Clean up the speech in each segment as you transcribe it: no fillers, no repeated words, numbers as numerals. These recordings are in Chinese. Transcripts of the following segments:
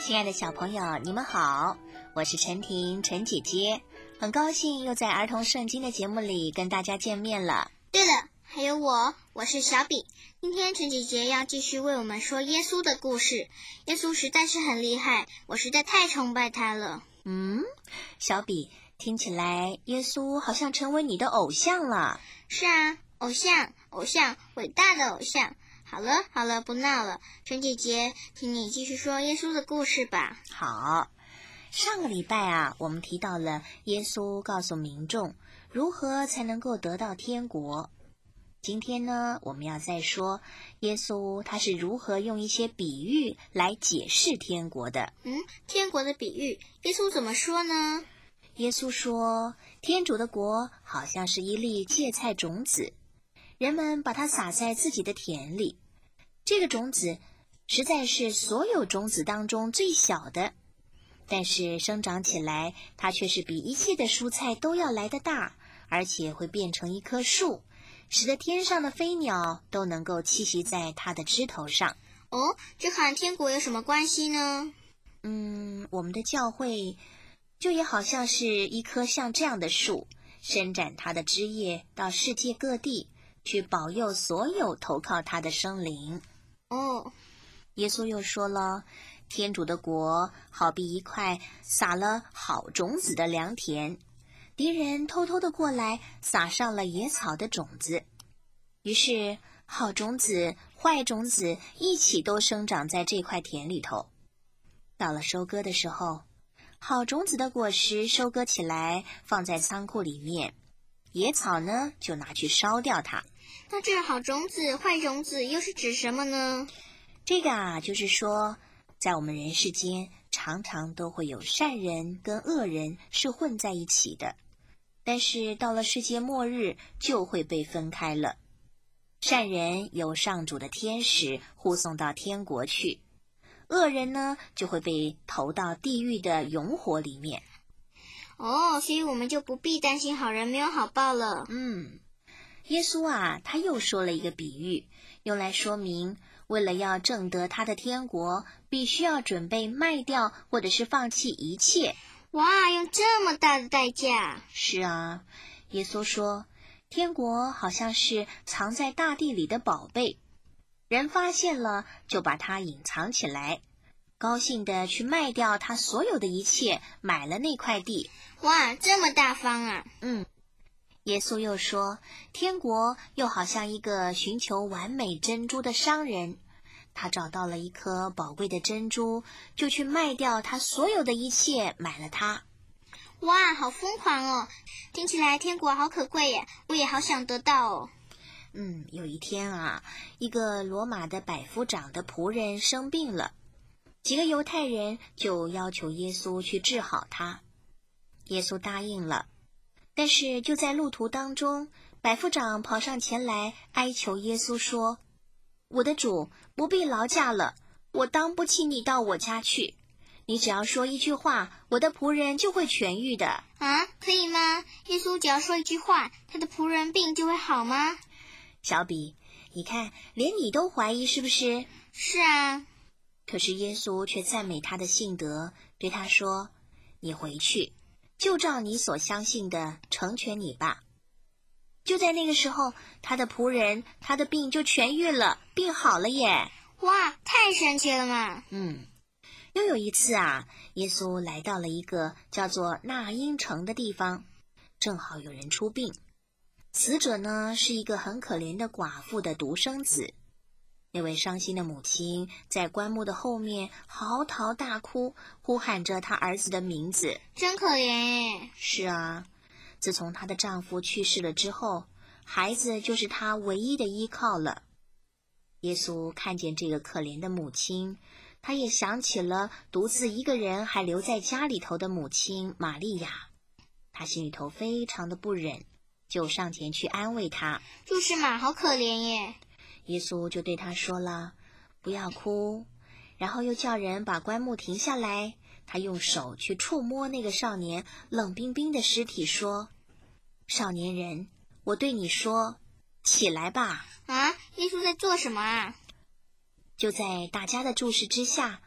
亲爱的小朋友，你们好，我是陈婷，陈姐姐，很高兴又在儿童圣经的节目里跟大家见面了。 对了，还有我是小比。今天陈姐姐要继续为我们说耶稣的故事。耶稣实在是很厉害，我实在太崇拜他了。 小比，听起来耶稣好像成为你的偶像了。 是啊，偶像，伟大的偶像。好了，不闹了。陈姐姐，请你继续说耶稣的故事吧。 好，上个礼拜我们提到了耶稣告诉民众如何才能够得到天国。今天呢，我们要再说耶稣他是如何用一些比喻来解释天国的。 天国的比喻，耶稣怎么说呢？ 耶稣说，天主的国好像是一粒芥菜种子，人们把它撒在自己的田里。这个种子实在是所有种子当中最小的，但是生长起来，它却是比一切的蔬菜都要来得大，而且会变成一棵树，使得天上的飞鸟都能够栖息在它的枝头上。 这和天国有什么关系呢？ 我们的教会就也好像是一棵像这样的树，伸展它的枝叶到世界各地，去保佑所有投靠它的生灵。耶稣又说了，天主的国好比一块撒了好种子的良田，敌人偷偷的过来撒上了野草的种子，于是好种子、坏种子一起都生长在这块田里头。到了收割的时候，好种子的果实收割起来放在仓库里面，野草呢就拿去烧掉它。 那这好种子、坏种子又是指什么呢？ 这个就是说，在我们人世间常常都会有善人跟恶人是混在一起的，但是到了世界末日就会被分开了。善人由上主的天使护送到天国去，恶人呢就会被投到地狱的永火里面。 所以我们就不必担心好人没有好报了。 耶稣他又说了一个比喻，用来说明为了要挣得他的天国，必须要准备卖掉或者是放弃一切。 哇，用这么大的代价！ 是啊，耶稣说，天国好像是藏在大地里的宝贝，人发现了就把它隐藏起来，高兴的去卖掉他所有的一切，买了那块地。 哇，这么大方啊！ 耶稣又说，天国又好像一个寻求完美珍珠的商人，他找到了一颗宝贵的珍珠，就去卖掉他所有的一切，买了它。 哇，好疯狂哦！听起来天国好可贵耶，我也好想得到哦。 有一天一个罗马的百夫长的仆人生病了，几个犹太人就要求耶稣去治好他。耶稣答应了，但是就在路途当中，百夫长跑上前来哀求耶稣说，我的主，不必劳驾了，我当不起你到我家去，你只要说一句话，我的仆人就会痊愈的。 可以吗？耶稣只要说一句话，他的仆人病就会好吗？ 小比，你看，连你都怀疑是不是？ 是啊。 可是耶稣却赞美他的信德，对他说，你回去，就照你所相信的成全你吧。就在那个时候，他的仆人，他的病就痊愈了，病好了耶。 哇，太神奇了嘛！ 又有一次耶稣来到了一个叫做纳因城的地方，正好有人出殡。死者呢是一个很可怜的寡妇的独生子。那位伤心的母亲在棺木的后面嚎啕大哭，呼喊着她儿子的名字。 真可怜耶。 是啊，自从她的丈夫去世了之后，孩子就是她唯一的依靠了。耶稣看见这个可怜的母亲，他也想起了独自一个人还留在家里头的母亲玛利亚，他心里头非常的不忍，就上前去安慰她。 就是嘛，好可怜耶。 耶稣就对他说了，不要哭，然后又叫人把棺木停下来，他用手去触摸那个少年冷冰冰的尸体，说，少年人，我对你说，起来吧。 耶稣在做什么啊？ 就在大家的注视之下，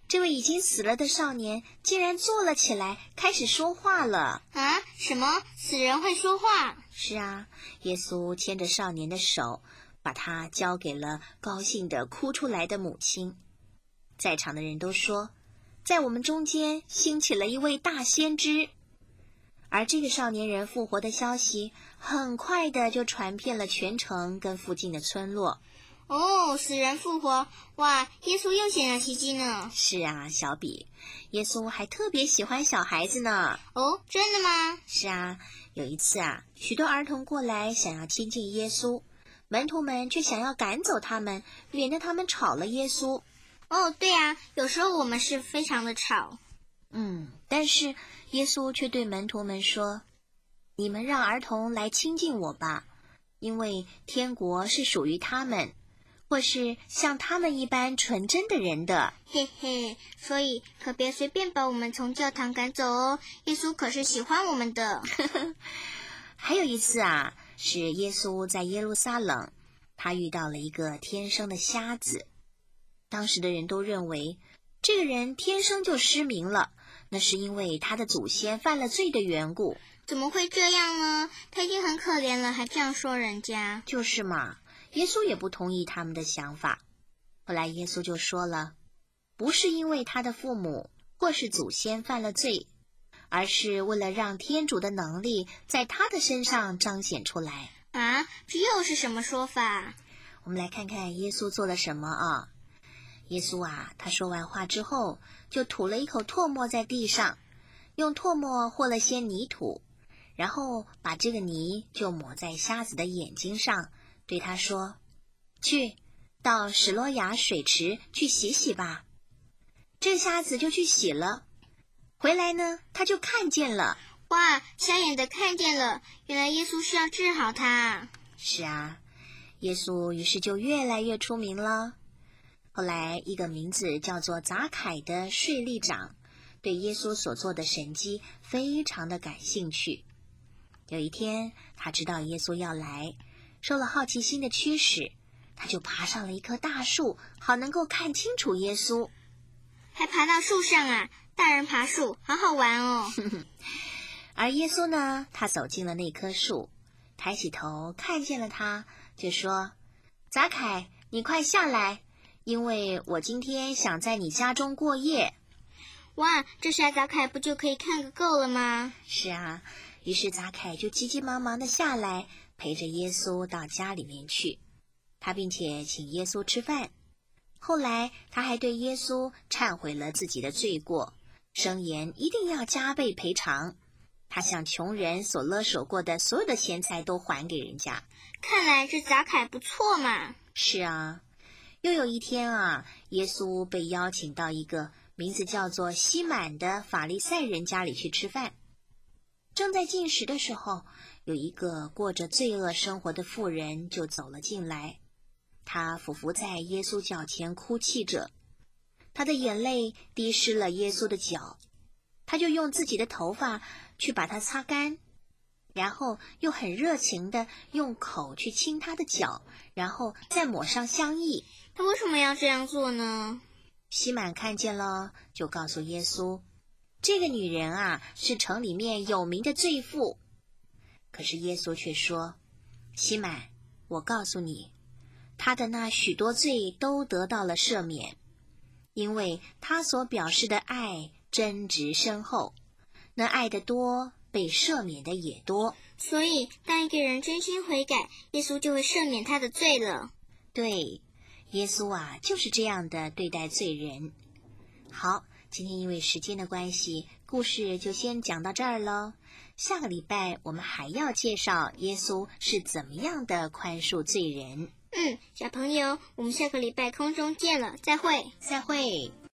这位已经死了的少年竟然坐了起来，开始说话了。 啊？什么？死人会说话？ 是啊，耶稣牵着少年的手，把他交给了高兴地哭出来的母亲。在场的人都说，在我们中间兴起了一位大先知。而这个少年人复活的消息很快的就传遍了全城跟附近的村落。 哦，死人复活！哇，耶稣又显了奇迹呢。 是啊，小比，耶稣还特别喜欢小孩子呢。 哦，真的吗？ 是啊，有一次啊，许多儿童过来想要亲近耶稣，门徒们却想要赶走他们，免得他们吵了耶稣。 哦，对啊，有时候我们是非常的吵。 但是耶稣却对门徒们说，你们让儿童来亲近我吧，因为天国是属于他们，或是像他们一般纯真的人的。 嘿嘿，所以可别随便把我们从教堂赶走哦，耶稣可是喜欢我们的。 还有一次啊，是耶稣在耶路撒冷，他遇到了一个天生的瞎子。当时的人都认为这个人天生就失明了，那是因为他的祖先犯了罪的缘故。 怎么会这样呢？他已经很可怜了，还这样说人家。 就是嘛，耶稣也不同意他们的想法。后来耶稣就说了，不是因为他的父母或是祖先犯了罪，而是为了让天主的能力在他的身上彰显出来。 啊，这又是什么说法？ 我们来看看耶稣做了什么啊。耶稣啊，他说完话之后，就吐了一口唾沫在地上，用唾沫和了些泥土，然后把这个泥就抹在瞎子的眼睛上，对他说，去，到史罗亚水池去洗洗吧。这瞎子就去洗了，回来呢，他就看见了。 哇，瞎眼的看见了，原来耶稣是要治好他。 是啊，耶稣于是就越来越出名了。后来一个名字叫做匝凯的税吏长对耶稣所做的神迹非常的感兴趣。有一天他知道耶稣要来，受了好奇心的驱使，他就爬上了一棵大树，好能够看清楚耶稣。 还爬到树上啊，大人爬树好好玩哦。 而耶稣呢，他走进了那棵树，抬起头看见了他，就说，匝凯，你快下来，因为我今天想在你家中过夜。 哇，这下匝凯不就可以看个够了吗？ 是啊，于是匝凯就急急忙忙地下来，陪着耶稣到家里面去。他并且请耶稣吃饭。后来他还对耶稣忏悔了自己的罪过，声言一定要加倍赔偿。他向穷人所勒索过的所有的钱财都还给人家。 看来这匝凯不错嘛。 是啊，又有一天啊，耶稣被邀请到一个名字叫做西满的法利赛人家里去吃饭。正在进食的时候，有一个过着罪恶生活的妇人就走了进来，她俯伏在耶稣脚前哭泣着，她的眼泪滴湿了耶稣的脚，她就用自己的头发去把它擦干，然后又很热情地用口去亲他的脚，然后再抹上香液。 他为什么要这样做呢？ 西满看见了，就告诉耶稣，这个女人啊，是城里面有名的罪妇。可是耶稣却说，西满，我告诉你，她的那许多罪都得到了赦免，因为她所表示的爱真挚深厚，那爱的多，被赦免的也多。 所以当一个人真心悔改，耶稣就会赦免他的罪了。 对，耶稣啊，就是这样的对待罪人。好，今天因为时间的关系，故事就先讲到这儿咯。下个礼拜我们还要介绍耶稣是怎么样的宽恕罪人。 小朋友，我们下个礼拜空中见了，再会。 再会。